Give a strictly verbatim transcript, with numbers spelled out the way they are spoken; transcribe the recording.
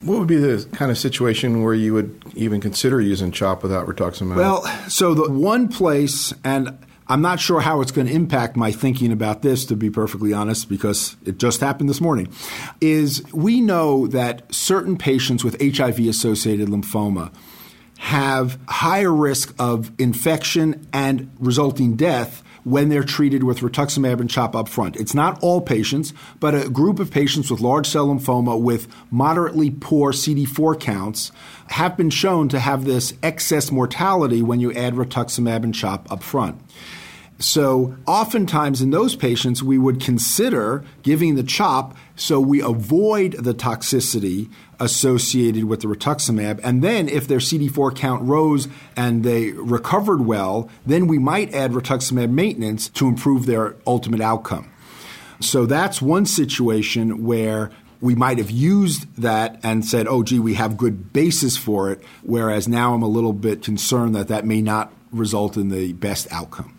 What would be the kind of situation where you would even consider using CHOP without rituximab? Well, so the one place, and I'm not sure how it's going to impact my thinking about this, to be perfectly honest, because it just happened this morning, is we know that certain patients with H I V-associated lymphoma have higher risk of infection and resulting death when they're treated with rituximab and CHOP up front. It's not all patients, but a group of patients with large cell lymphoma with moderately poor C D four counts have been shown to have this excess mortality when you add rituximab and CHOP up front. So oftentimes in those patients, we would consider giving the CHOP so we avoid the toxicity associated with the rituximab. And then if their C D four count rose and they recovered well, then we might add rituximab maintenance to improve their ultimate outcome. So that's one situation where we might have used that and said, oh, gee, we have good basis for it, whereas now I'm a little bit concerned that that may not result in the best outcome.